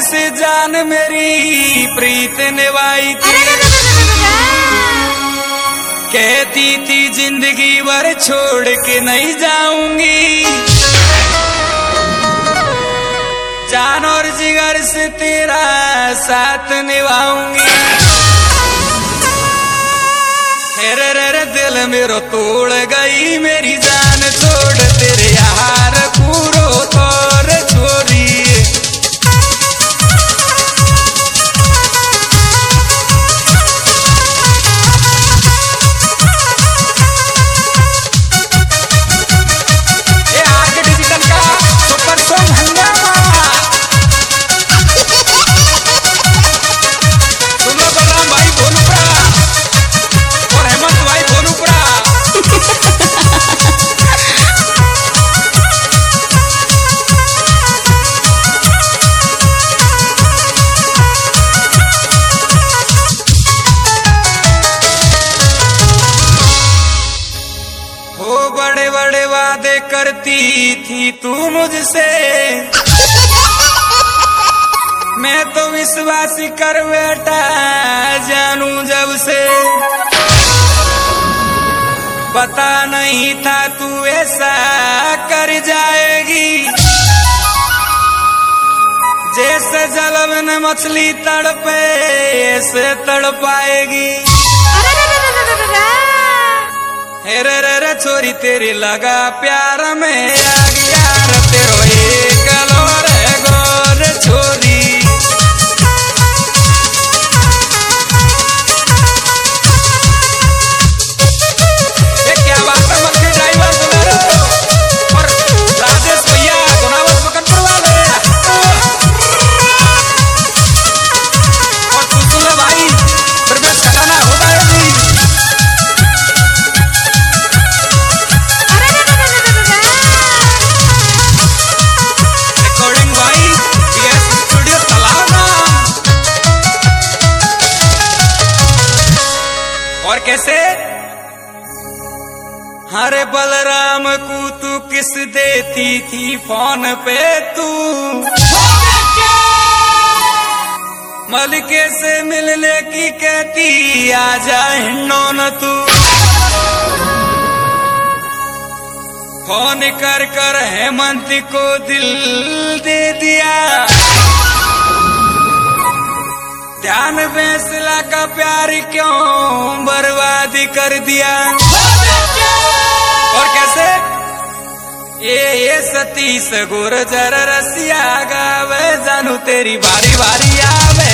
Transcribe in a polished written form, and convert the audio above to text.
से जान मेरी प्रीत निभाई थी, कहती थी जिंदगी भर छोड़ के नहीं जाऊंगी, जान और जिगर से तेरा साथ निभाऊंगी। रे दिल मेरो तोड़ गई मेरी जान छोड़ तेरे यार पूरो तोर छोरी। बड़े बड़े वादे करती थी तू मुझसे, मैं तो विश्वास कर बैठा जानू जब से, पता नहीं था तू ऐसा कर जाएगी, जैसे जल में मछली तड़पे ऐसे तड़पाएगी। रे छोरी तेरी लगा प्यार में आ गया तेरो एक लोर गोर छोरी। ये क्या बात है मक्खी ड्राइवर बोलेरो और राजेश भैया गुनावत मकनपुर वाले, और तू सुन भाई फिर मैं खटाना होता है जी। और कैसे हरे बलराम को तू किस देती थी फोन पे तू, मलिके से मिलने की कहती आजा हिंडोन तू, फोन कर कर हेमंत को दिल दे दिया, ध्यान फैसला का प्यार क्यों बर्बाद कर दिया। और कैसे ये सतीश गुर्जर रसिया गावे जानू तेरी बारी बारी आवे।